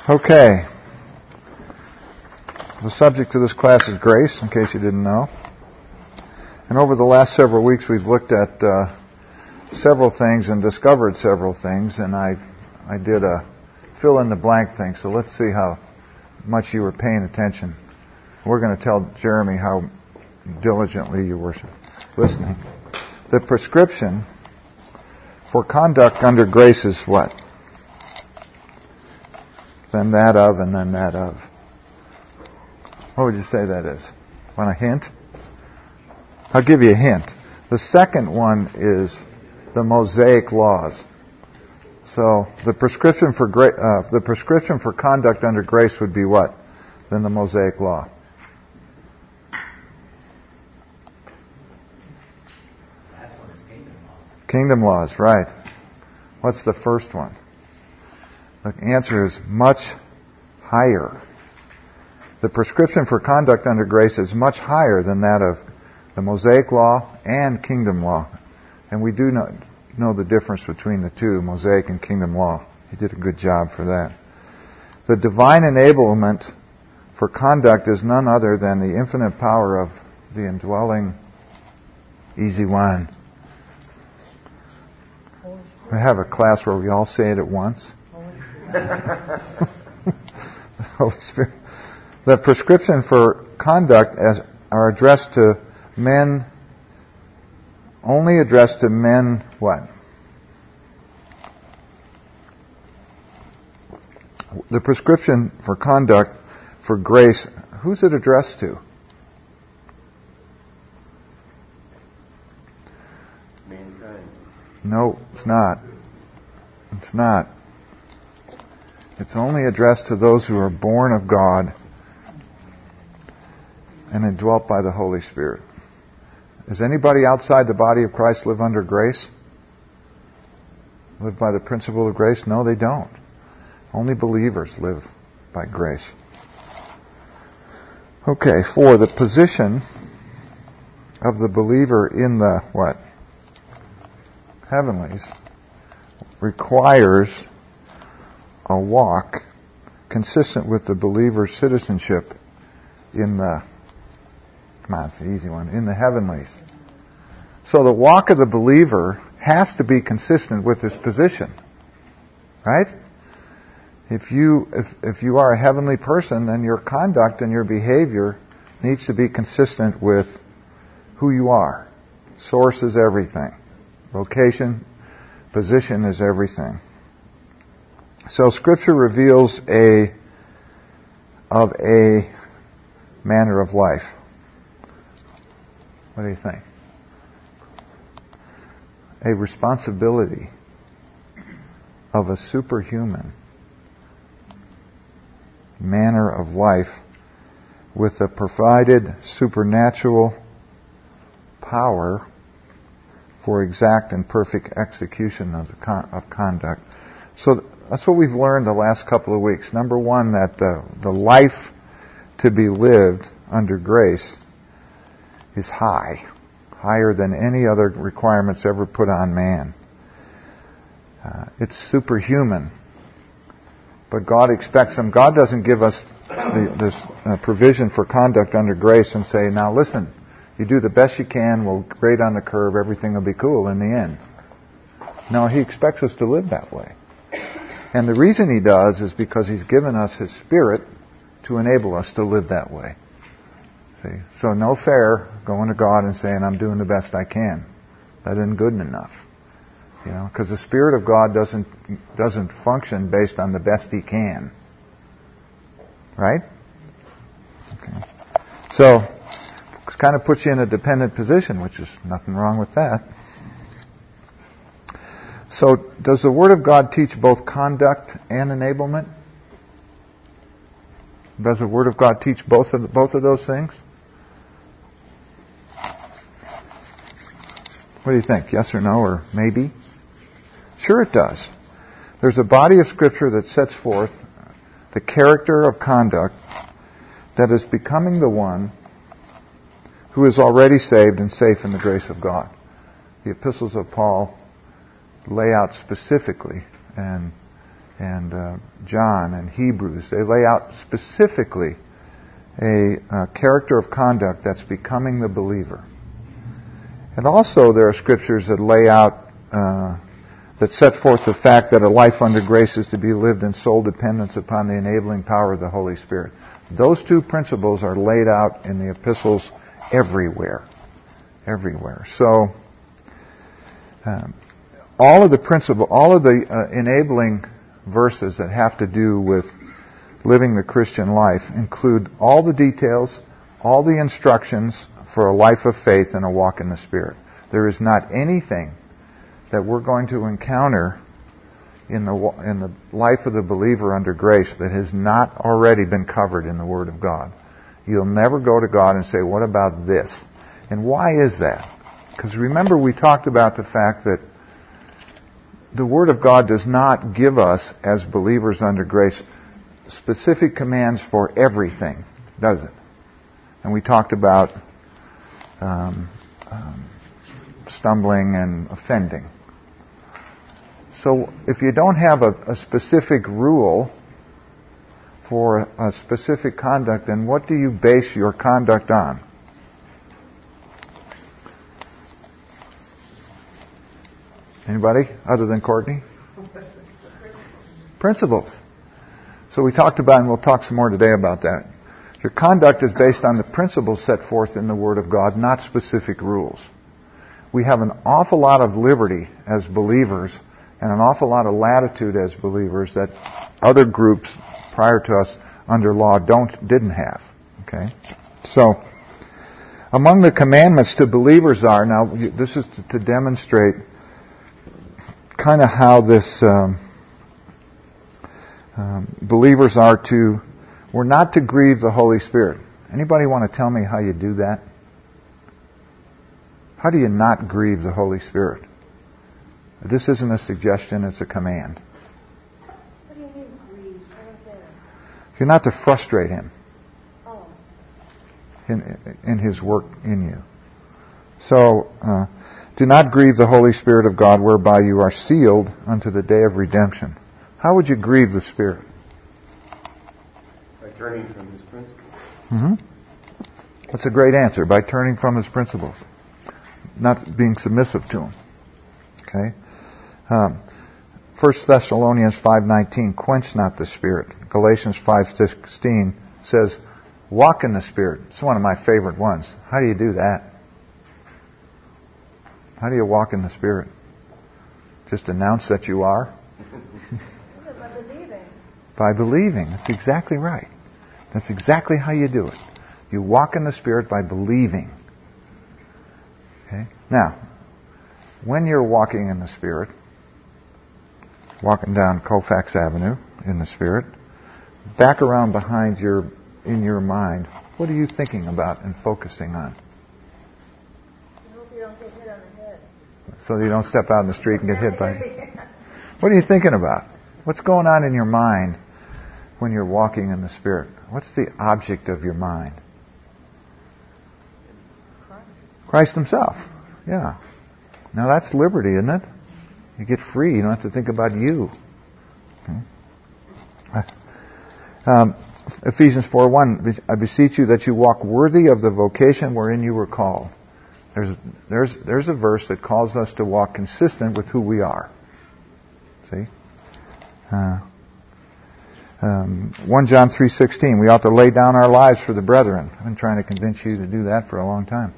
Okay. The subject of this class is grace, in case you didn't know. And over the last several weeks we've looked at several things and discovered several things, and I did a fill-in-the-blank thing, so let's see how much you were paying attention. We're going to tell Jeremy how diligently you were listening. The prescription for conduct under grace is what? Then that of, and then that of. What would you say that is? Want a hint? I'll give you a hint. The second one is the Mosaic laws. So the prescription for conduct under grace would be what? Then the Mosaic law. Last one is kingdom laws. Kingdom laws, right. What's the first one? The answer is much higher. The prescription for conduct under grace is much higher than that of the Mosaic law and kingdom law. And we do know the difference between the two, Mosaic and kingdom law. He did a good job for that. The divine enablement for conduct is none other than the infinite power of the indwelling, easy one. We have a class where we all say it at once. The Holy Spirit. The prescription for conduct are addressed to men, only addressed to men, what? The prescription for conduct for grace, who's it addressed to? Mankind. No, it's not. It's not. It's only addressed to those who are born of God and indwelt by the Holy Spirit. Does anybody outside the body of Christ live under grace? Live by the principle of grace? No, they don't. Only believers live by grace. Okay, 4, the position of the believer in the, what? Heavenlies requires a walk consistent with the believer's citizenship in the, come on, it's the easy one, in the heavenlies. So the walk of the believer has to be consistent with his position. Right? If you are a heavenly person, then your conduct and your behavior needs to be consistent with who you are. Source is everything. Vocation, position is everything. So Scripture reveals a manner of life. What do you think? A responsibility of a superhuman manner of life with a provided supernatural power for exact and perfect execution of conduct. So that's what we've learned the last couple of weeks. Number one, that the life to be lived under grace is higher than any other requirements ever put on man. It's superhuman. But God expects them. God doesn't give us this provision for conduct under grace and say, now listen, you do the best you can, we'll grade on the curve, everything will be cool in the end. No, He expects us to live that way. And the reason He does is because He's given us His Spirit to enable us to live that way. See? So no fair going to God and saying, I'm doing the best I can. That isn't good enough. You know, because the Spirit of God doesn't function based on the best He can. Right? Okay. So, it kind of puts you in a dependent position, which is nothing wrong with that. So, does the Word of God teach both conduct and enablement? Does the Word of God teach both of those things? What do you think? Yes or no, or maybe? Sure it does. There's a body of Scripture that sets forth the character of conduct that is becoming the one who is already saved and safe in the grace of God. The epistles of Paul lay out specifically and John and Hebrews. They lay out specifically a character of conduct that's becoming the believer. And also there are scriptures that lay out, that set forth the fact that a life under grace is to be lived in sole dependence upon the enabling power of the Holy Spirit. Those two principles are laid out in the epistles everywhere. Everywhere. So, all of the enabling verses that have to do with living the Christian life include all the details, all the instructions for a life of faith and a walk in the Spirit. There is not anything that we're going to encounter in the life of the believer under grace that has not already been covered in the Word of God. You'll never go to God and say, what about this? And why is that? Because remember, we talked about the fact that the Word of God does not give us, as believers under grace, specific commands for everything, does it? And we talked about stumbling and offending. So if you don't have a specific rule for a specific conduct, then what do you base your conduct on? Anybody other than Courtney? Principles. So we talked about, and we'll talk some more today about that. Your conduct is based on the principles set forth in the Word of God, not specific rules. We have an awful lot of liberty as believers and an awful lot of latitude as believers that other groups prior to us under law didn't have. Okay? So, among the commandments to believers are, now this is to demonstrate kind of how this believers are to, we're not to grieve the Holy Spirit. Anybody want to tell me how you do that? How do you not grieve the Holy Spirit? This isn't a suggestion, it's a command. What do you mean grieve? I don't get it. You're not to frustrate Him Oh. in His work in you. So, do not grieve the Holy Spirit of God, whereby you are sealed unto the day of redemption. How would you grieve the Spirit? By turning from His principles. Mm-hmm. That's a great answer. By turning from His principles. Not being submissive to Him. Okay? 1 Thessalonians 5:19, quench not the Spirit. Galatians 5:16 says, walk in the Spirit. It's one of my favorite ones. How do you do that? How do you walk in the Spirit? Just announce that you are? By believing. By believing. That's exactly right. That's exactly how you do it. You walk in the Spirit by believing. Okay? Now, when you're walking in the Spirit, walking down Colfax Avenue in the Spirit, back around behind in your mind, what are you thinking about and focusing on? I hope you don't get hit on the head. So you don't step out in the street and get hit by... What are you thinking about? What's going on in your mind when you're walking in the Spirit? What's the object of your mind? Christ Himself. Yeah. Now that's liberty, isn't it? You get free. You don't have to think about you. Okay. Ephesians 4:1, I beseech you that you walk worthy of the vocation wherein you were called. There's a verse that calls us to walk consistent with who we are. See? 1 John 3:16, we ought to lay down our lives for the brethren. I've been trying to convince you to do that for a long time.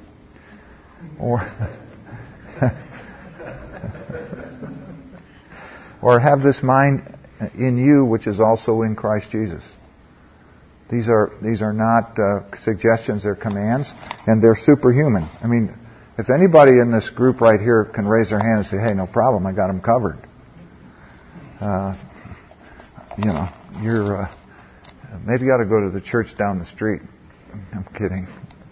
Or have this mind in you which is also in Christ Jesus. These are not suggestions, they're commands, and they're superhuman. I mean, if anybody in this group right here can raise their hand and say, hey, no problem, I got them covered. You're maybe you ought to go to the church down the street. I'm kidding.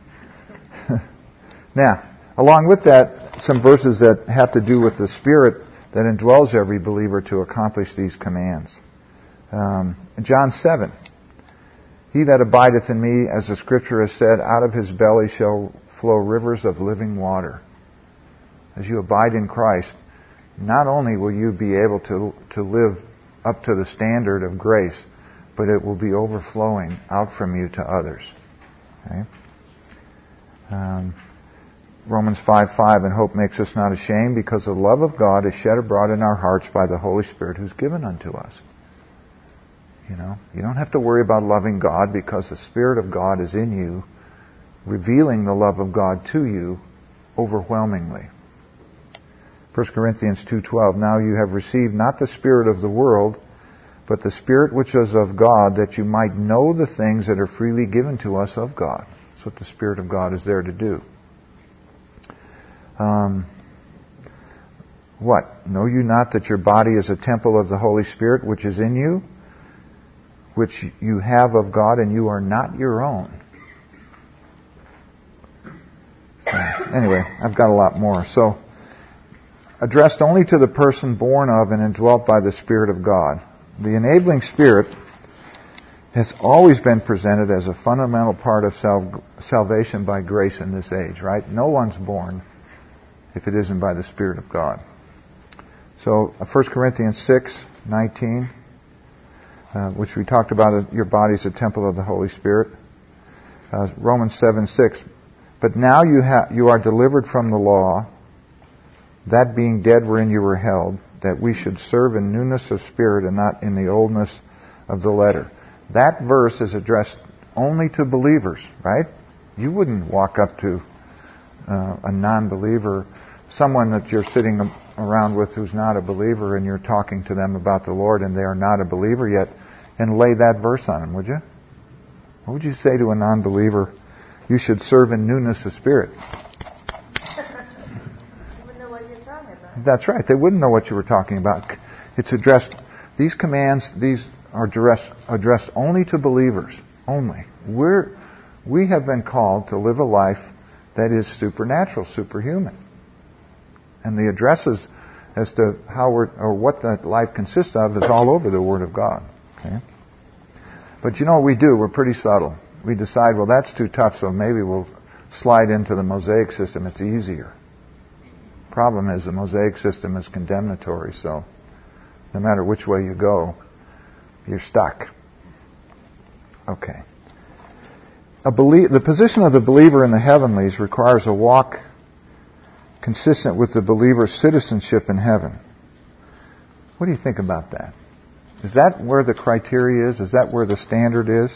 Now, along with that, some verses that have to do with the Spirit that indwells every believer to accomplish these commands. John 7. He that abideth in me, as the Scripture has said, out of his belly shall flow rivers of living water. As you abide in Christ, not only will you be able to live up to the standard of grace, but it will be overflowing out from you to others. Okay? Romans 5:5, and hope makes us not ashamed, because the love of God is shed abroad in our hearts by the Holy Spirit who's given unto us. You know, you don't have to worry about loving God, because the Spirit of God is in you, revealing the love of God to you overwhelmingly. 1 Corinthians 2:12, now you have received not the spirit of the world, but the Spirit which is of God, that you might know the things that are freely given to us of God. That's what the Spirit of God is there to do. What? Know you not that your body is a temple of the Holy Spirit which is in you, which you have of God, and you are not your own? So, anyway, I've got a lot more. So, addressed only to the person born of and indwelt by the Spirit of God. The enabling Spirit has always been presented as a fundamental part of salvation by grace in this age, right? No one's born if it isn't by the Spirit of God. So 1 Corinthians 6:19, which we talked about, your body's a temple of the Holy Spirit. Romans 7:6, but now you are delivered from the law, that being dead wherein you were held, that we should serve in newness of spirit and not in the oldness of the letter. That verse is addressed only to believers, right? You wouldn't walk up to a non-believer, someone that you're sitting around with who's not a believer, and you're talking to them about the Lord and they are not a believer yet, and lay that verse on them, would you? What would you say to a non-believer? You should serve in newness of spirit. You wouldn't know what you're talking about. That's right. They wouldn't know what you were talking about. It's addressed, these commands, these are addressed only to believers. Only. We have been called to live a life that is supernatural, superhuman. And the addresses as to how or what that life consists of is all over the Word of God. Okay? But you know what we do? We're pretty subtle. We decide, well, that's too tough, so maybe we'll slide into the Mosaic system. It's easier. Problem is, the Mosaic system is condemnatory, so no matter which way you go, you're stuck. Okay. The position of the believer in the heavenlies requires a walk consistent with the believer's citizenship in heaven. What do you think about that? Is that where the criteria is? Is that where the standard is?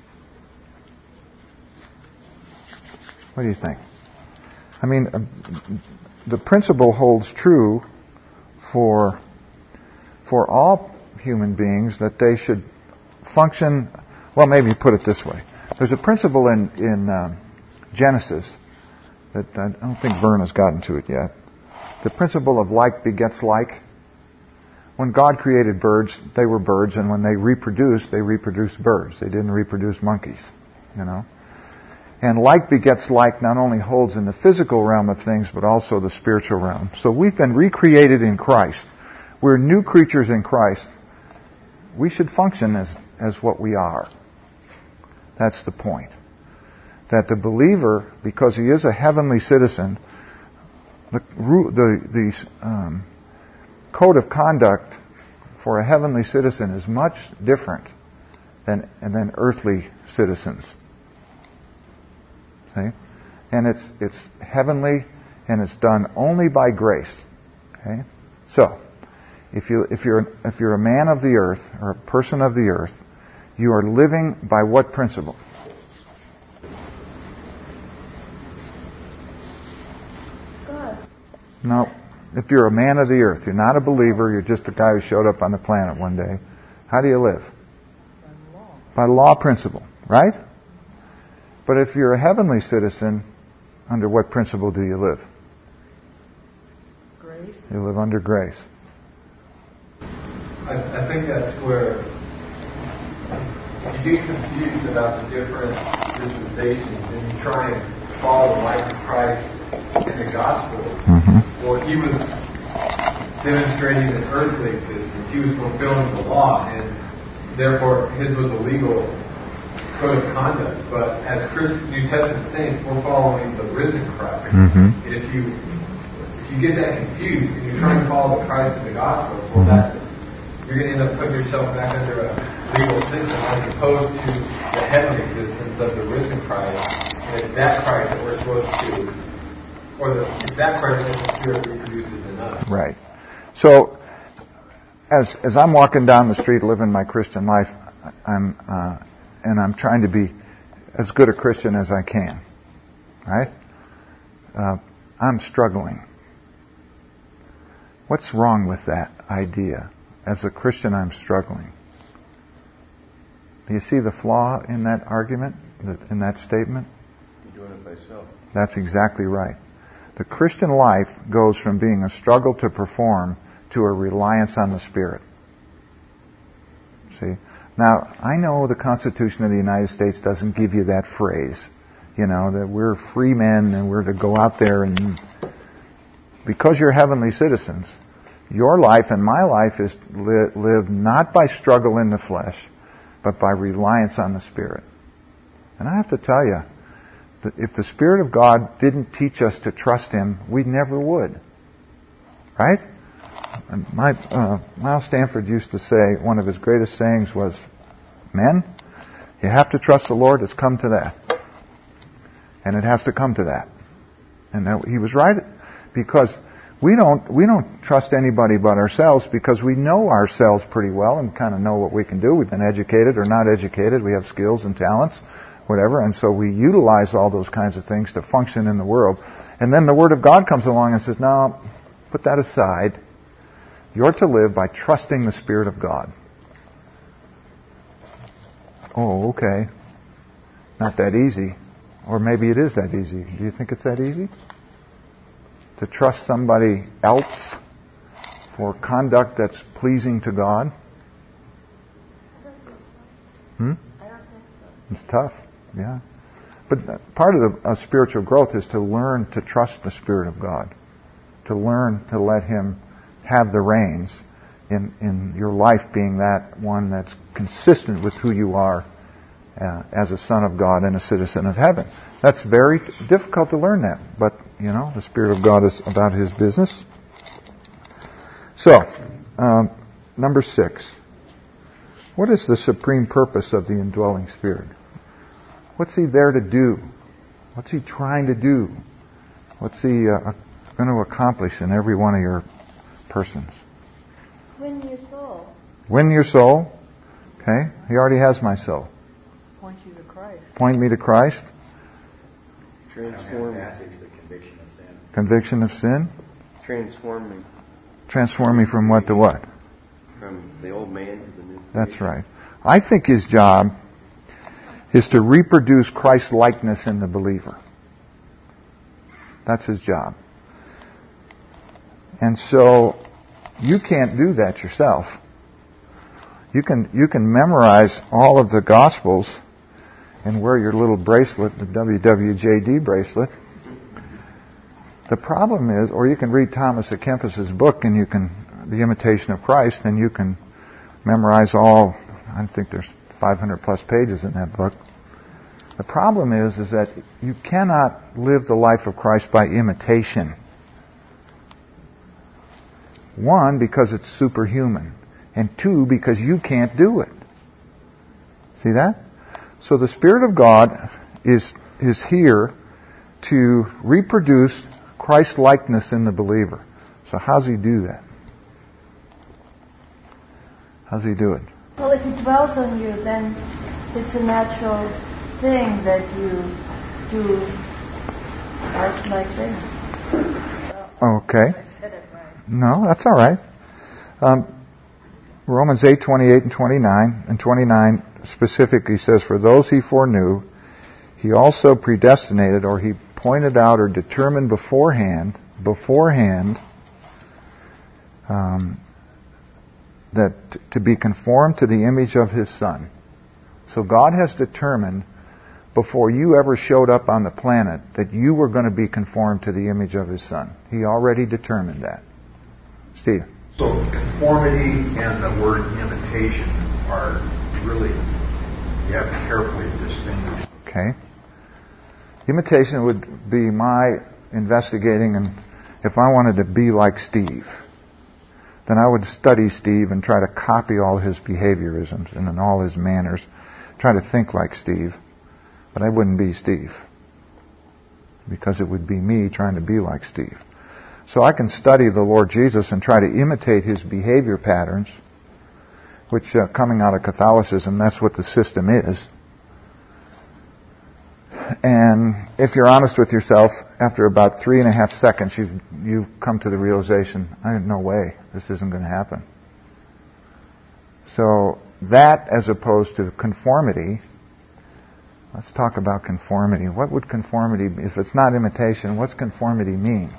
What do you think? I mean, the principle holds true for all human beings, that they should function. Well, maybe put it this way. There's a principle in Genesis that I don't think Vern has gotten to it yet. The principle of like begets like. When God created birds, they were birds, and when they reproduced birds. They didn't reproduce monkeys, you know. And like begets like not only holds in the physical realm of things, but also the spiritual realm. So we've been recreated in Christ. We're new creatures in Christ. We should function as what we are. That's the point. That the believer, because he is a heavenly citizen, the code of conduct for a heavenly citizen is much different than earthly citizens. See? And it's heavenly, and it's done only by grace. Okay? So, if you're a man of the earth or a person of the earth, you are living by what principle? God. No. If you're a man of the earth, you're not a believer, you're just a guy who showed up on the planet one day. How do you live? By law. By law principle, right? But if you're a heavenly citizen, under what principle do you live? Grace. You live under grace. I think that's where you get confused about the different dispensations and you try and follow the life of Christ in the gospel. Mm-hmm. Well, he was demonstrating an earthly existence. He was fulfilling the law, and therefore his was a legal code of conduct. But as New Testament saints, we're following the risen Christ. Mm-hmm. And if you get that confused and you're trying to follow the Christ in the Gospels, well, that's you're going to end up putting yourself back under a legal system as opposed to the heavenly existence of the risen Christ. And it's that Christ that we're supposed to, it's that Christ that the Spirit reproduces in us. Right. So, as I'm walking down the street living my Christian life, I'm trying to be as good a Christian as I can. Right? I'm struggling. What's wrong with that idea? As a Christian, I'm struggling. Do you see the flaw in that argument, in that statement? You're doing it by yourself. That's exactly right. The Christian life goes from being a struggle to perform to a reliance on the Spirit. See? Now, I know the Constitution of the United States doesn't give you that phrase, that we're free men and we're to go out there and... Because you're heavenly citizens, your life and my life is lived not by struggle in the flesh, but by reliance on the Spirit. And I have to tell you, that if the Spirit of God didn't teach us to trust Him, we never would. Right? And Miles Stanford used to say, one of his greatest sayings was, men, you have to trust the Lord, it's come to that. And it has to come to that. And he was right, because we don't trust anybody but ourselves, because we know ourselves pretty well and kind of know what we can do. We've been educated or not educated. We have skills and talents, whatever. And so we utilize all those kinds of things to function in the world. And then the Word of God comes along and says, no, put that aside. You're to live by trusting the Spirit of God. Oh, okay. Not that easy. Or maybe it is that easy. Do you think it's that easy? To trust somebody else for conduct that's pleasing to God? I don't think so. Hmm? I don't think so. It's tough, yeah. But part of the spiritual growth is to learn to trust the Spirit of God. To learn to let Him have the reins in your life, being that one that's consistent with who you are as a son of God and a citizen of heaven. That's very difficult to learn that, but the Spirit of God is about His business. So, number 6. What is the supreme purpose of the indwelling Spirit? What's He there to do? What's He trying to do? What's He going to accomplish in every one of your persons? Win your soul. Win your soul. Okay? He already has my soul. Point you to Christ. Point me to Christ. Transform passage, the conviction of sin. Conviction of sin. Transform me. Transform me from what to what? From the old man to the new. That's right. I think His job is to reproduce Christ's likeness in the believer. That's His job. And so you can't do that yourself. You can memorize all of the Gospels and wear your little bracelet, the WWJD bracelet. The problem is, or you can read Thomas à Kempis's book, and The Imitation of Christ, and you can memorize all, I think there's 500 plus pages in that book. The problem is that you cannot live the life of Christ by imitation. One, because it's superhuman. And two, because you can't do it. See that? So the Spirit of God is here to reproduce Christ's likeness in the believer. So how's He do that? How's He do it? Well, if He dwells on you, then it's a natural thing that you do Christ-like things. Okay. I said it right. No, that's all right. Romans 8:28 and 29. And 29 specifically says, "For those He foreknew, He also predestinated," or He pointed out or determined beforehand, that to be conformed to the image of His Son. So God has determined before you ever showed up on the planet that you were going to be conformed to the image of His Son. He already determined that. Steve? So conformity and the word imitation are really, you have to carefully distinguish. Okay. Imitation would be my investigating, and if I wanted to be like Steve, then I would study Steve and try to copy all his behaviorisms and in all his manners, try to think like Steve. But I wouldn't be Steve, because it would be me trying to be like Steve. So I can study the Lord Jesus and try to imitate his behavior patterns, which coming out of Catholicism, that's what the system is. And if you're honest with yourself, after about 3.5 seconds, you've come to the realization, no way, this isn't going to happen. So that, as opposed to conformity, let's talk about conformity. What would conformity be? If it's not imitation, what's conformity mean?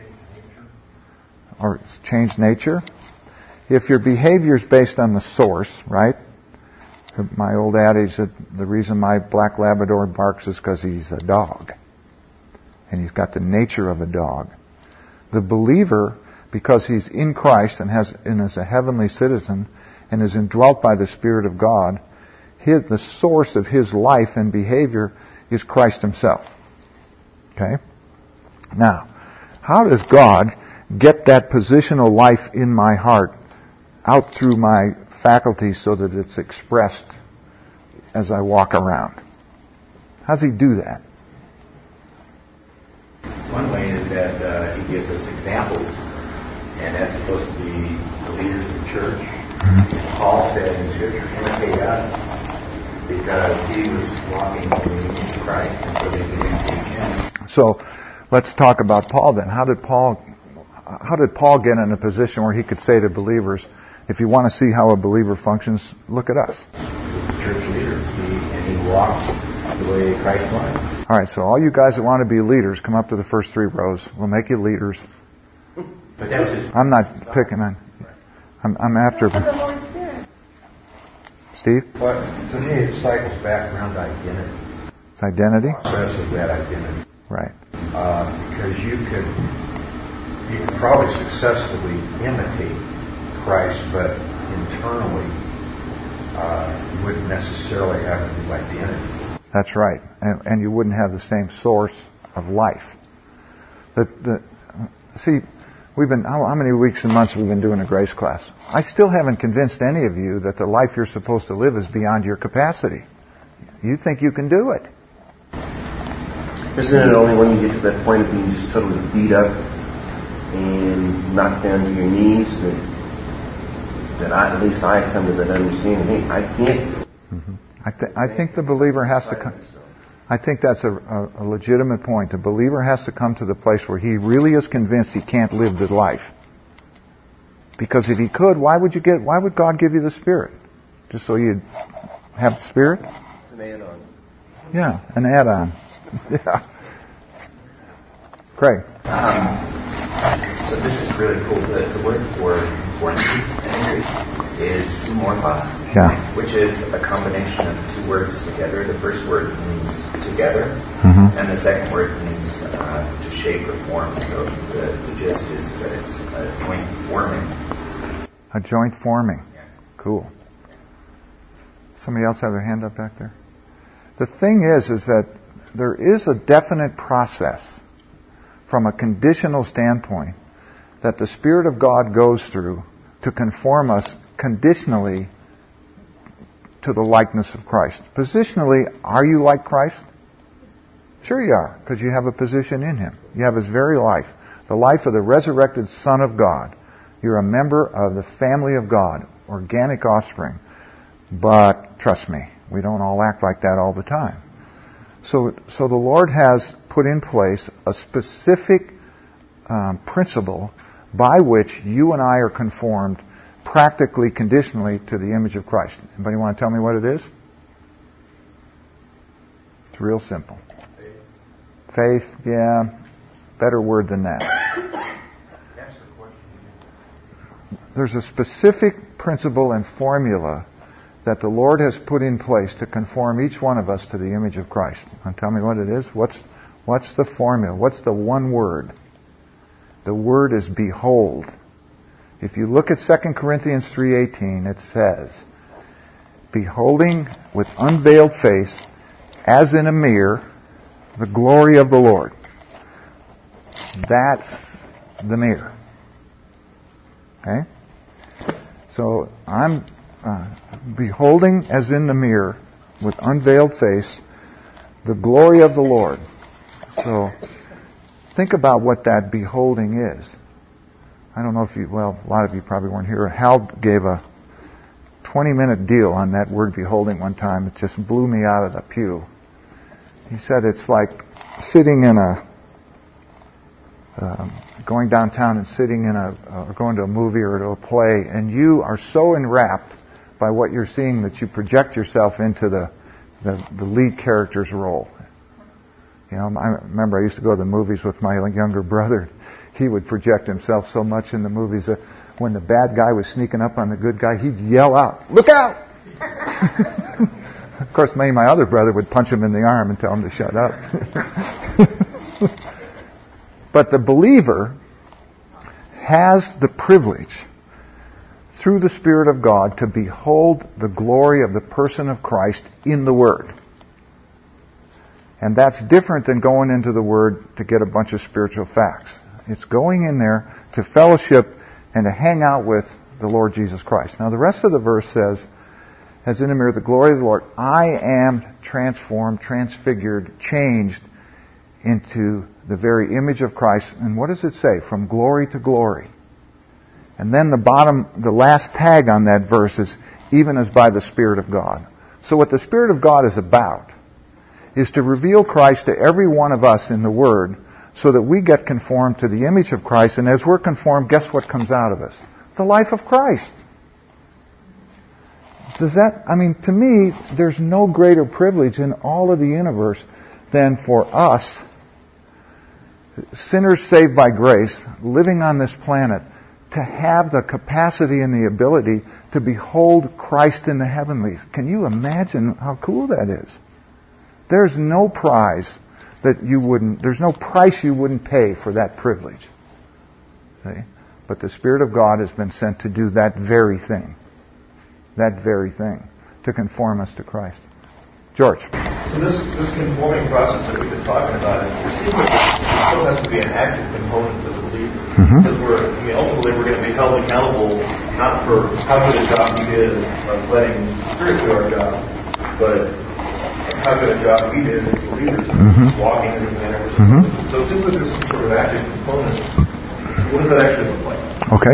Or change nature? If your behavior is based on the source, right? My old adage that the reason my black Labrador barks is because he's a dog. And he's got the nature of a dog. The believer, because he's in Christ and is a heavenly citizen and is indwelt by the Spirit of God, the source of his life and behavior is Christ himself. Okay? Now, how does God get that positional life in my heart out through my faculties so that it's expressed as I walk around? How does he do that? One way is that he gives us examples, and that's supposed to be the leaders of the church. Mm-hmm. Paul said in Scripture, imitate us, because he was walking in the image of Christ, and so they could imitate him. So let's talk about Paul then. How did Paul get in a position where he could say to believers, if you want to see how a believer functions, look at us? Church leader, and he walks the way Christ was. All right, so all you guys that want to be leaders, come up to the first 3 rows. We'll make you leaders. But that was just I'm not picking on. I'm after. For the Holy Spirit. Steve? But to me, it cycles back around to identity. It's identity? Process of that identity. Right. Because you could probably successfully imitate Christ, but internally you wouldn't necessarily have a new identity. That's right. And you wouldn't have the same source of life. See, how many weeks and months have we been doing a grace class? I still haven't convinced any of you that the life you're supposed to live is beyond your capacity. You think you can do it. Isn't it only when you get to that point of being just totally beat up and knocked down to your knees that at least I come to that understanding, hey, I can't do it. Mm-hmm. I think the believer has to come. I think that's a legitimate point. The believer has to come to the place where he really is convinced he can't live the life. Because if he could, why would God give you the Spirit? Just so you'd have the Spirit? It's an add-on. Yeah, an add-on. Yeah. Craig. So this is really cool. The word for angry is morphos, which is a combination of 2 words together. The first word means together, and the second word means to shape or form. So the gist is that it's a joint forming. A joint forming. Yeah. Cool. Somebody else have their hand up back there? The thing is that there is a definite process from a conditional standpoint that the Spirit of God goes through to conform us conditionally to the likeness of Christ. Positionally, are you like Christ? Sure you are, because you have a position in Him. You have His very life, the life of the resurrected Son of God. You're a member of the family of God, organic offspring. But trust me, we don't all act like that all the time. So the Lord has put in place a specific principle by which you and I are conformed practically, conditionally to the image of Christ. Anybody want to tell me what it is? It's real simple. Faith, yeah. Better word than that. There's a specific principle and formula that the Lord has put in place to conform each one of us to the image of Christ. And tell me what it is. What's the formula? What's the one word? The word is behold. If you look at 2 Corinthians 3:18, it says, beholding with unveiled face, as in a mirror, the glory of the Lord. That's the mirror. Okay? So I'm beholding as in the mirror, with unveiled face, the glory of the Lord. So think about what that beholding is. I don't know if a lot of you probably weren't here. Hal gave a 20-minute deal on that word beholding one time. It just blew me out of the pew. He said it's like sitting in going downtown and sitting in or going to a movie or to a play, and you are so enwrapped by what you're seeing that you project yourself into the lead character's role. I remember I used to go to the movies with my younger brother. He would project himself so much in the movies that when the bad guy was sneaking up on the good guy, he'd yell out, "Look out!" Of course, my other brother would punch him in the arm and tell him to shut up. But the believer has the privilege, through the Spirit of God, to behold the glory of the person of Christ in the Word. And that's different than going into the Word to get a bunch of spiritual facts. It's going in there to fellowship and to hang out with the Lord Jesus Christ. Now the rest of the verse says, as in a mirror, the glory of the Lord, I am transformed, transfigured, changed into the very image of Christ. And what does it say? From glory to glory. And then the last tag on that verse is, even as by the Spirit of God. So what the Spirit of God is about is to reveal Christ to every one of us in the Word so that we get conformed to the image of Christ. And as we're conformed, guess what comes out of us? The life of Christ. To me, there's no greater privilege in all of the universe than for us, sinners saved by grace, living on this planet, to have the capacity and the ability to behold Christ in the heavenlies. Can you imagine how cool that is? There's no prize there's no price you wouldn't pay for that privilege. See? But the Spirit of God has been sent to do that very thing. That very thing. To conform us to Christ. George. So this conforming process that we've been talking about, it seems like there still has to be an active component to the believer. Mm-hmm. Because ultimately we're going to be held accountable not for how good a job we did of letting Spirit do our job, but how good a job we did as believers, walking in the manner we're supposed to. So since there's this sort of active component, what does that actually look like? Okay.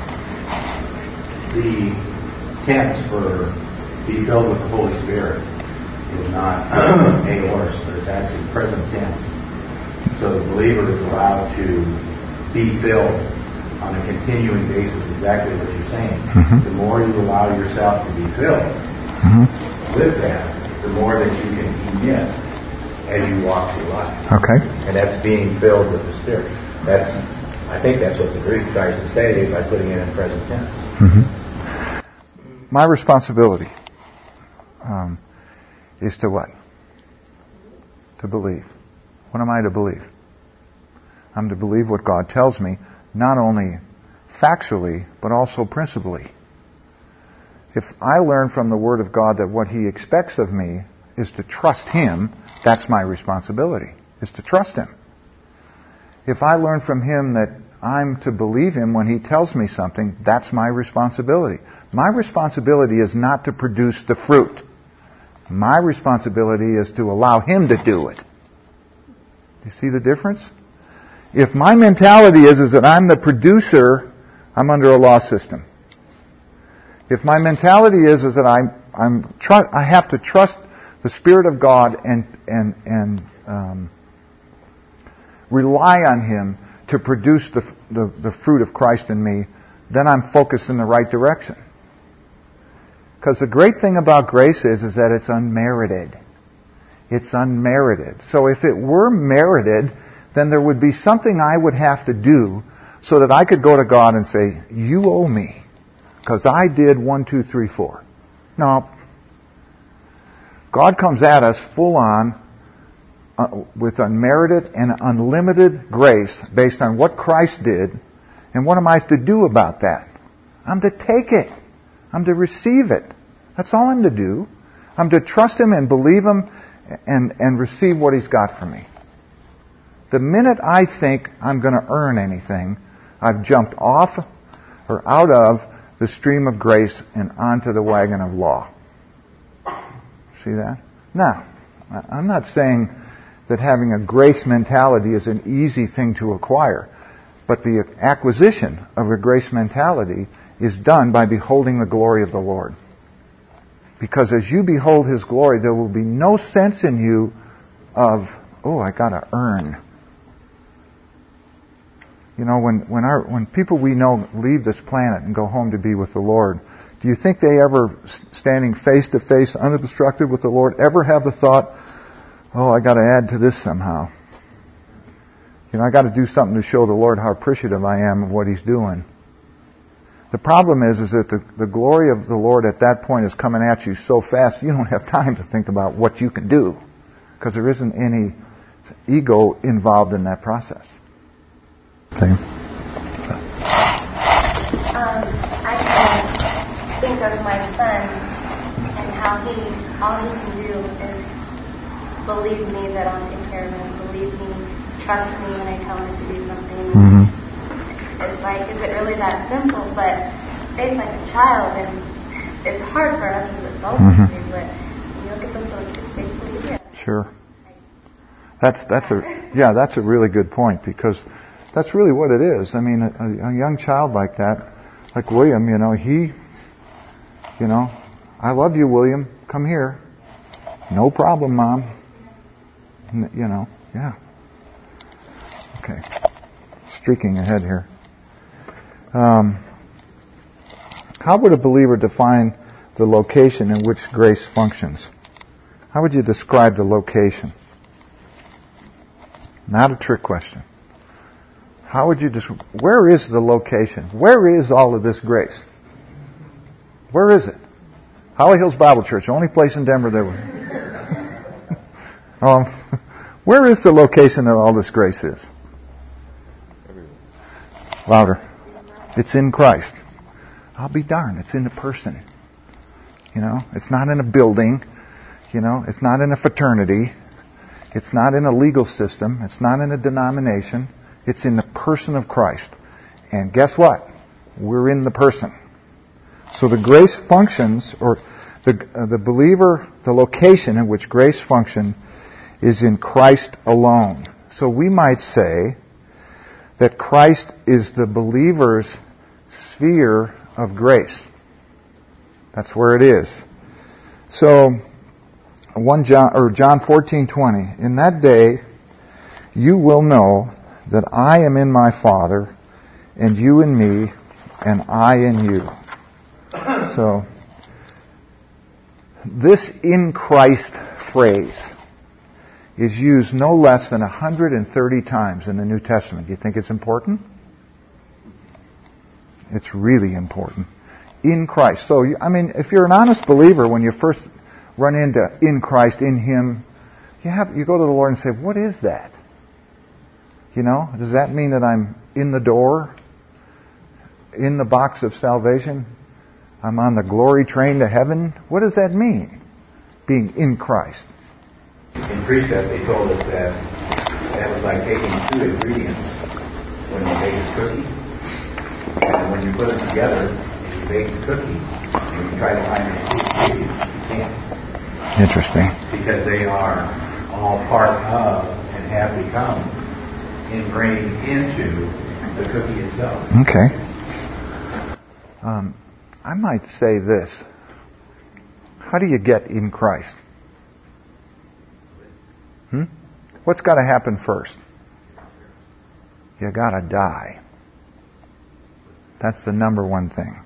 The tense for be filled with the Holy Spirit is not aorist, but it's actually present tense. So the believer is allowed to be filled on a continuing basis, exactly what you're saying. The more you allow yourself to be filled with that, the more that you can emit as you walk through life. Okay. And that's being filled with the Spirit. I think that's what the Greek tries to say by putting it in present tense. My responsibility is to what? To believe. What am I to believe? I'm to believe what God tells me, not only factually, but also principally. If I learn from the Word of God that what He expects of me is to trust Him, that's my responsibility, is to trust Him. If I learn from Him that I'm to believe Him when He tells me something, that's my responsibility. My responsibility is not to produce the fruit. My responsibility is to allow Him to do it. You see the difference? If my mentality is that I'm the producer, I'm under a law system. If my mentality is that I have to trust the Spirit of God and rely on Him to produce the fruit of Christ in me, then I'm focused in the right direction. Because the great thing about grace is that it's unmerited. It's unmerited. So if it were merited, then there would be something I would have to do so that I could go to God and say, you owe me, because I did 1, 2, 3, 4. No. God comes at us full on with unmerited and unlimited grace based on what Christ did. And what am I to do about that? I'm to take it. I'm to receive it. That's all I'm to do. I'm to trust Him and believe Him and receive what He's got for me. The minute I think I'm going to earn anything, I've jumped off or out of the stream of grace and onto the wagon of law. See that? Now, I'm not saying that having a grace mentality is an easy thing to acquire, but the acquisition of a grace mentality is done by beholding the glory of the Lord. Because as you behold His glory, there will be no sense in you of, oh, I got to earn. You know, when people we know leave this planet and go home to be with the Lord, do you think they ever, standing face to face, unobstructed with the Lord, ever have the thought, oh, I got to add to this somehow? You know, I got to do something to show the Lord how appreciative I am of what He's doing. The problem is that the glory of the Lord at that point is coming at you so fast you don't have time to think about what you can do, because there isn't any ego involved in that process. Okay. I can think of my son and how all he can do is believe me that I'm taking care of him, believe me, trust me when I tell him to do something. Mm-hmm. It's like, is it really that simple? But Faith's like a child, and it's hard for us as adults to do, but you look at those little kids, they believe it. Sure. That's a really good point, because that's really what it is. I mean, a young child like that, like William, I love you, William. Come here. No problem, Mom. Yeah. Okay. Streaking ahead here. How would a believer define the location in which grace functions? How would you describe the location? Not a trick question. How would you where is the location? Where is all of this grace? Where is it? Holly Hills Bible Church, only place in Denver that would. Where is the location that all this grace is? Louder. It's in Christ. I'll be darned. It's in the person. It's not in a building. It's not in a fraternity. It's not in a legal system. It's not in a denomination. It's in the person of Christ. And guess what? We're in the person. So the grace functions, or the believer, the location in which grace function is in Christ alone. So we might say that Christ is the believer's sphere of grace. That's where it is. So John 14:20, in that day you will know that I am in my Father, and you in me, and I in you. So this in Christ phrase is used no less than 130 times in the New Testament. Do you think it's important? It's really important. In Christ. So, if you're an honest believer, when you first run into in Christ, in Him, you go to the Lord and say, what is that? Does that mean that I'm in the door? In the box of salvation? I'm on the glory train to heaven? What does that mean? Being in Christ. In precept, they told us that was like taking two ingredients when you bake a cookie. And when you put them together, and you bake the cookie, and you try to find the ingredients, you can't. Interesting. Because they are all part of and have become ingrained into the cookie itself. Okay. I might say this. How do you get in Christ? What's got to happen first? You got to die. That's the number one thing.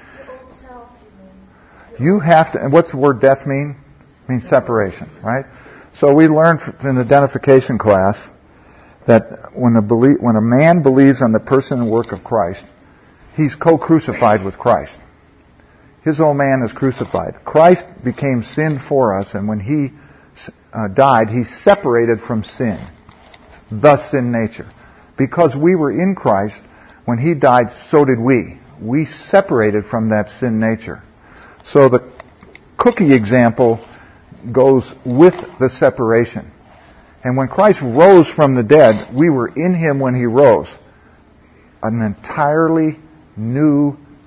You have to, and what's the word death mean? It means separation, right? So we learned in the identification class that when a man believes on the person and work of Christ, he's co-crucified with Christ. His old man is crucified. Christ became sin for us, and when He died, He separated from sin, the sin nature. Because we were in Christ, when He died, so did we. We separated from that sin nature. So the cookie example goes with the separation. And when Christ rose from the dead, we were in Him when He rose. An entirely new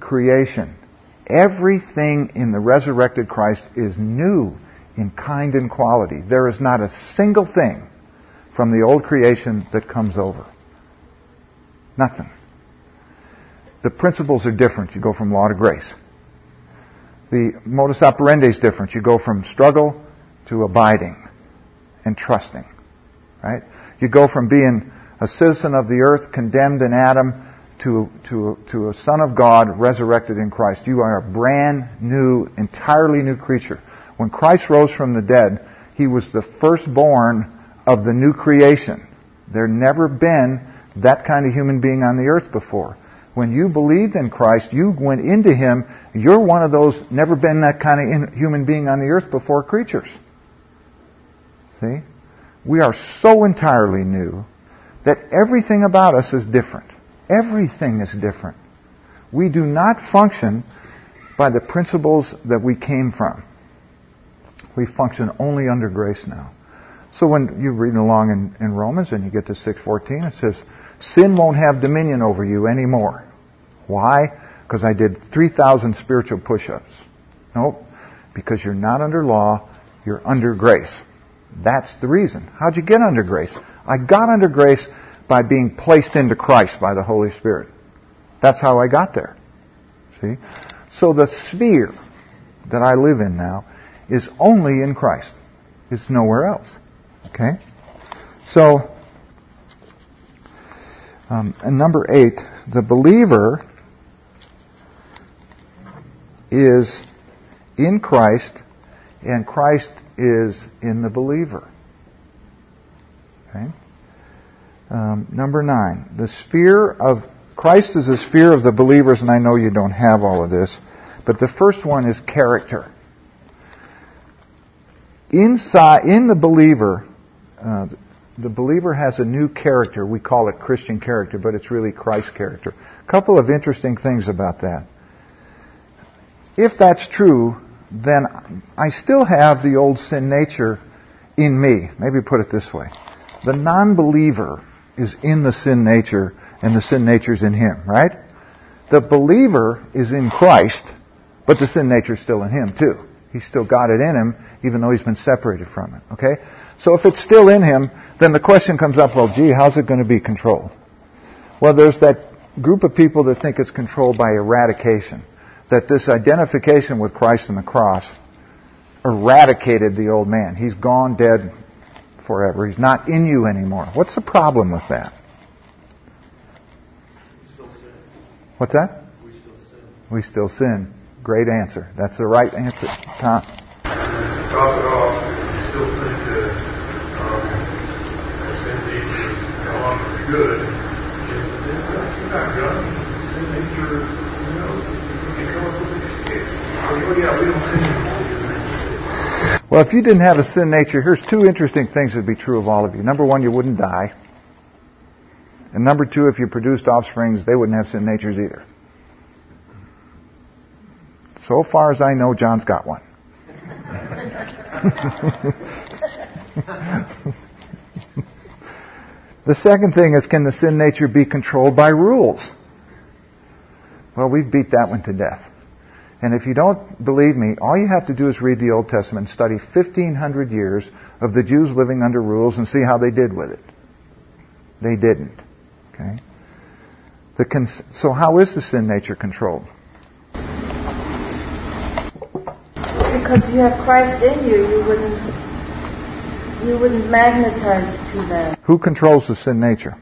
creation. Everything in the resurrected Christ is new in kind and quality. There is not a single thing from the old creation that comes over. Nothing. The principles are different. You go from law to grace. The modus operandi is different. You go from struggle to abiding and trusting. Right? You go from being a citizen of the earth, condemned in Adam, to a son of God resurrected in Christ. You are a brand new, entirely new creature. When Christ rose from the dead, He was the firstborn of the new creation. There never been that kind of human being on the earth before. When you believed in Christ, you went into Him. You're one of those never been that kind of human being on the earth before creatures. See? We are so entirely new that everything about us is different. Everything is different. We do not function by the principles that we came from. We function only under grace now. So when you're reading along in Romans and you get to 6:14, it says, sin won't have dominion over you anymore. Why? Because I did 3,000 spiritual push-ups. Nope. Because you're not under law, you're under grace. That's the reason. How'd you get under grace? I got under grace by being placed into Christ by the Holy Spirit. That's how I got there. See? So the sphere that I live in now is only in Christ. It's nowhere else. Okay? So, and number 8, the believer is in Christ, and Christ is in the believer. Okay? Number 9, the sphere of Christ is the sphere of the believers, and I know you don't have all of this, but the first one is character. Inside, in the believer has a new character. We call it Christian character, but it's really Christ character. A couple of interesting things about that. If that's true, then I still have the old sin nature in me. Maybe put it this way. The non-believer is in the sin nature, and the sin nature is in him, right? The believer is in Christ, but the sin nature is still in him too. He's still got it in him, even though he's been separated from it. Okay? So if it's still in him, then the question comes up, well, gee, how's it going to be controlled? Well, there's that group of people that think it's controlled by eradication. That this identification with Christ on the cross eradicated the old man. He's gone, dead forever. He's not in you anymore. What's the problem with that? We still sin. What's that? We still sin. We still sin. Great answer. That's the right answer. Tom? Top it off, we still think that sin nature is no longer good. It's not good. Sin nature, you can come up with an escape. Oh, yeah, we don't sin anymore. Well, if you didn't have a sin nature, here's 2 interesting things that would be true of all of you. Number 1, you wouldn't die. And number 2, if you produced offsprings, they wouldn't have sin natures either. So far as I know, John's got one. The second thing is, can the sin nature be controlled by rules? Well, we've beat that one to death. And if you don't believe me, all you have to do is read the Old Testament and study 1,500 years of the Jews living under rules and see how they did with it. They didn't. Okay? So how is the sin nature controlled? Because you have Christ in you, you wouldn't magnetize to that. Who controls the sin nature?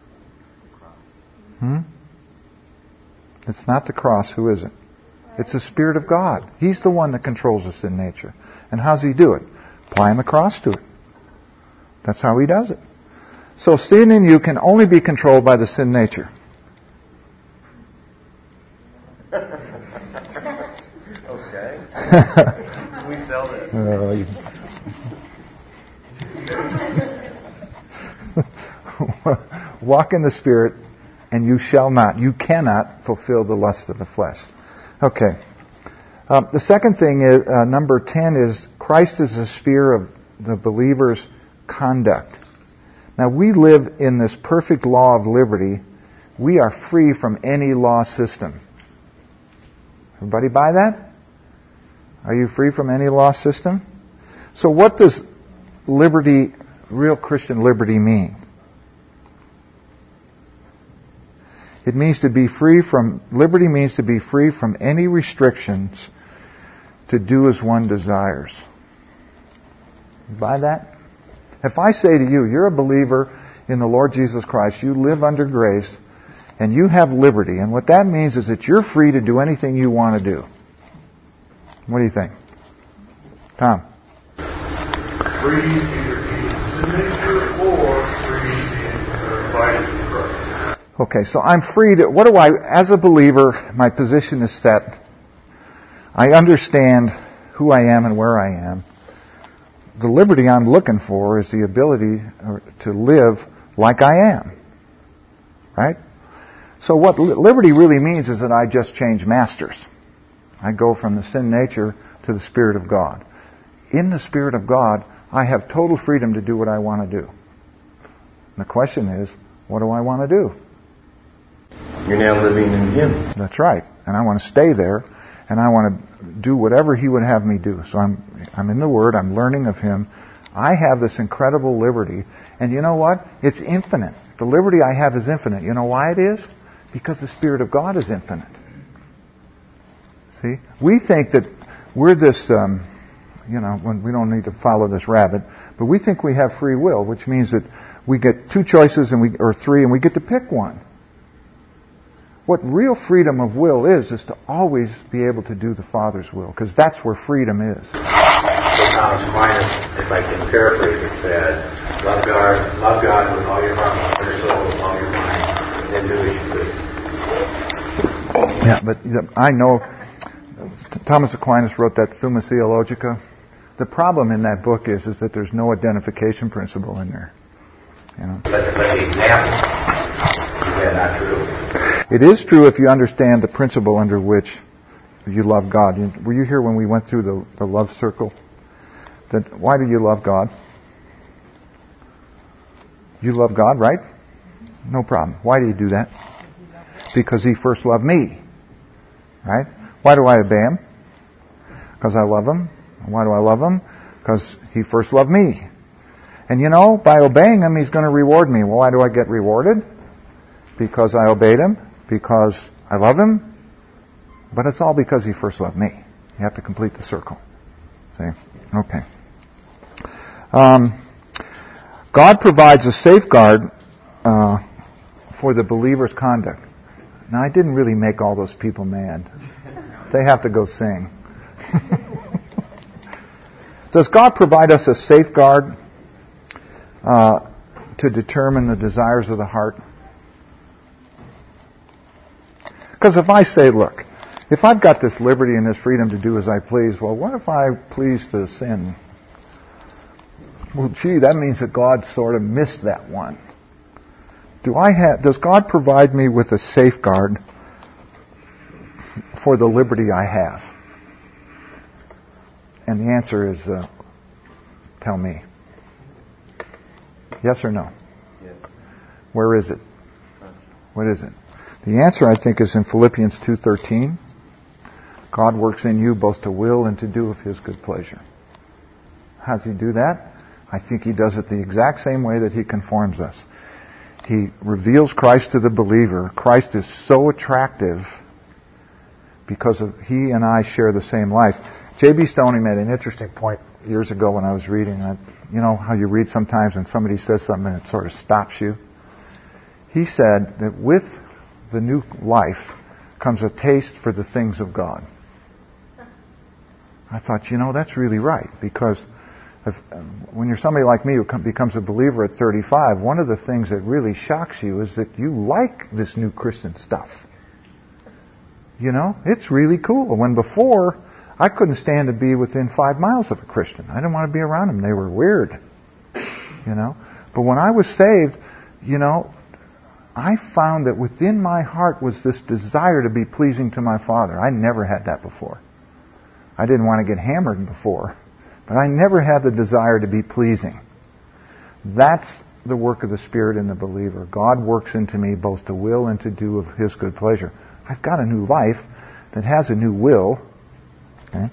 It's not the cross. Who is it? It's the Spirit of God. He's the one that controls the sin nature. And how does He do it? Applying the cross to it. That's how He does it. So sin in you can only be controlled by the sin nature. Okay. We sell that. Walk in the Spirit, and you cannot fulfill the lust of the flesh. Okay. The second thing is, number 10 is, Christ is the sphere of the believer's conduct. Now, we live in this perfect law of liberty. We are free from any law system. Everybody buy that? Are you free from any law system? So what does liberty, real Christian liberty, mean? It means to be free from, liberty means to be free from any restrictions to do as one desires. You buy that? If I say to you, you're a believer in the Lord Jesus Christ, you live under grace, and you have liberty, and what that means is that you're free to do anything you want to do. What do you think? Tom? Free either in nature or free in abiding in Christ. Okay, so I'm free to, what do I, as a believer, my position is set. I understand who I am and where I am. The liberty I'm looking for is the ability to live like I am. Right? So what liberty really means is that I just change masters. I go from the sin nature to the Spirit of God. In the Spirit of God, I have total freedom to do what I want to do. And the question is, what do I want to do? You're now living in Him. That's right. And I want to stay there, and I want to do whatever He would have me do. So I'm in the Word, I'm learning of Him. I have this incredible liberty. And you know what? It's infinite. The liberty I have is infinite. You know why it is? Because the Spirit of God is infinite. See? We think that we're this, when we don't need to follow this rabbit, but we think we have free will, which means that we get two choices or three, and we get to pick one. What real freedom of will is to always be able to do the Father's will, because that's where freedom is. So Thomas Aquinas, if I can paraphrase it, said, love God with all your heart, all your soul, with all your mind, and then do as you please. Yeah, but I know Thomas Aquinas wrote that Summa Theologica. The problem in that book is that there's no identification principle in there. You know? But the example, is that not true? It is true if you understand the principle under which you love God. Were you here when we went through the love circle? Why do you love God? You love God, right? No problem. Why do you do that? Because He first loved me. Right? Why do I obey Him? Because I love Him. Why do I love Him? Because He first loved me. And by obeying Him, He's going to reward me. Well, why do I get rewarded? Because I obeyed Him. Because I love Him. But it's all because He first loved me. You have to complete the circle. See? Okay. God provides a safeguard for the believer's conduct. Now, I didn't really make all those people mad. They have to go sing. Does God provide us a safeguard to determine the desires of the heart? Because if I say, look, if I've got this liberty and this freedom to do as I please, well, what if I please to sin? Well, gee, that means that God sort of missed that one. Does God provide me with a safeguard for the liberty I have? And the answer is, tell me. Yes or no? Yes. Where is it? What is it? The answer, I think, is in Philippians 2:13. God works in you both to will and to do of His good pleasure. How does He do that? I think He does it the exact same way that He conforms us. He reveals Christ to the believer. Christ is so attractive because He and I share the same life. J.B. Stoney made an interesting point years ago when I was reading. You know how you read sometimes and somebody says something and it sort of stops you? He said that with the new life comes a taste for the things of God. I thought, that's really right, because when you're somebody like me who becomes a believer at 35, one of the things that really shocks you is that you like this new Christian stuff. It's really cool. When before, I couldn't stand to be within 5 miles of a Christian. I didn't want to be around them. They were weird. But when I was saved, I found that within my heart was this desire to be pleasing to my Father. I never had that before. I didn't want to get hammered before, but I never had the desire to be pleasing. That's the work of the Spirit in the believer. God works into me both to will and to do of His good pleasure. I've got a new life. that has a new will. Okay?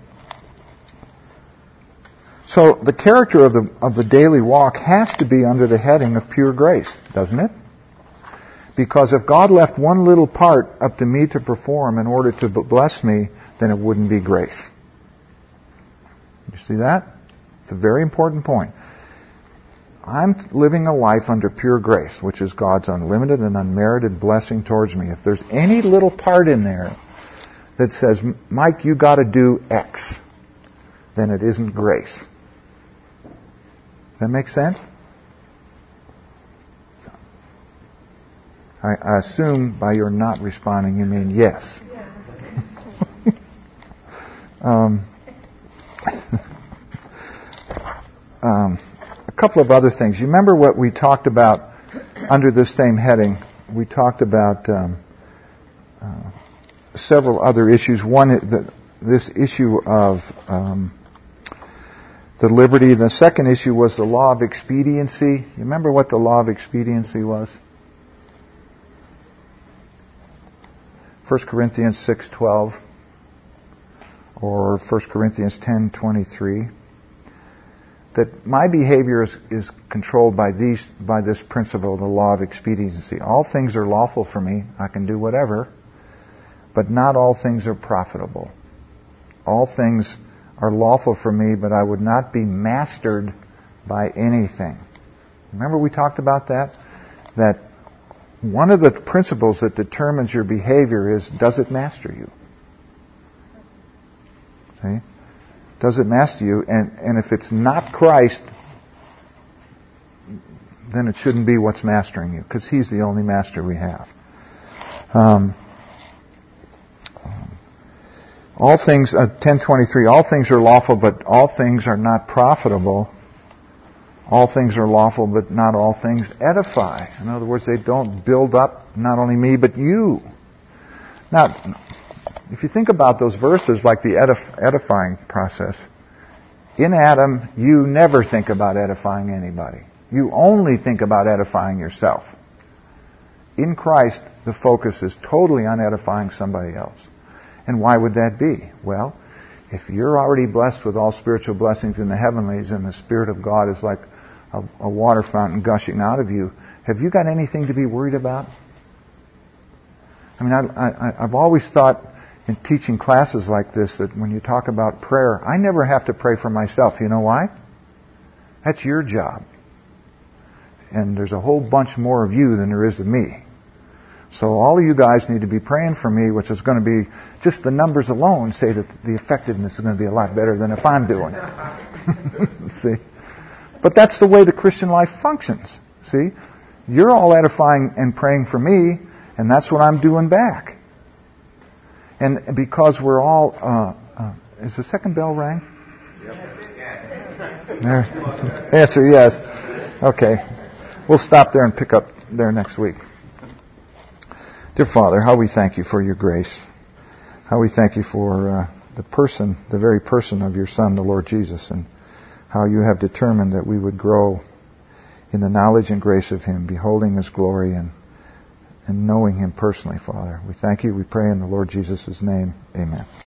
So the character of the daily walk has to be under the heading of pure grace, doesn't it? Because if God left one little part up to me to perform in order to bless me, then it wouldn't be grace. You see that? It's a very important point. I'm living a life under pure grace, which is God's unlimited and unmerited blessing towards me. If there's any little part in there that says, Mike, you got to do X, then it isn't grace. Does that make sense? I assume by your not responding you mean yes. A couple of other things. You remember what we talked about under this same heading? We talked about several other issues. One, this issue of the liberty. The second issue was the law of expediency. You remember what the law of expediency was? 1 Corinthians 6:12 or 1 Corinthians 10:23. That my behavior is controlled by this principle, the law of expediency. All things are lawful for me. I can do whatever, but not all things are profitable. All things are lawful for me, but I would not be mastered by anything. Remember we talked about that? That one of the principles that determines your behavior is, does it master you? See? Does it master you? And if it's not Christ, then it shouldn't be what's mastering you, because He's the only master we have. All things, 10:23. All things are lawful, but all things are not profitable. All things are lawful, but not all things edify. In other words, they don't build up not only me, but you. Now, if you think about those verses like the edifying process, in Adam, you never think about edifying anybody. You only think about edifying yourself. In Christ, the focus is totally on edifying somebody else. And why would that be? Well, if you're already blessed with all spiritual blessings in the heavenlies and the Spirit of God is like a water fountain gushing out of you, have you got anything to be worried about? I mean, I've always thought in teaching classes like this that when you talk about prayer, I never have to pray for myself. You know why? That's your job. And there's a whole bunch more of you than there is of me. So all of you guys need to be praying for me, which is going to be, just the numbers alone say that the effectiveness is going to be a lot better than if I'm doing it. See? But that's the way the Christian life functions. See? You're all edifying and praying for me, and that's what I'm doing back. And because we're all... is the second bell rang? There. Answer yes. Okay. We'll stop there and pick up there next week. Dear Father, how we thank you for your grace. How we thank you for the very person of your Son, the Lord Jesus, and how you have determined that we would grow in the knowledge and grace of Him, beholding His glory and knowing Him personally, Father. We thank you. We pray in the Lord Jesus' name. Amen.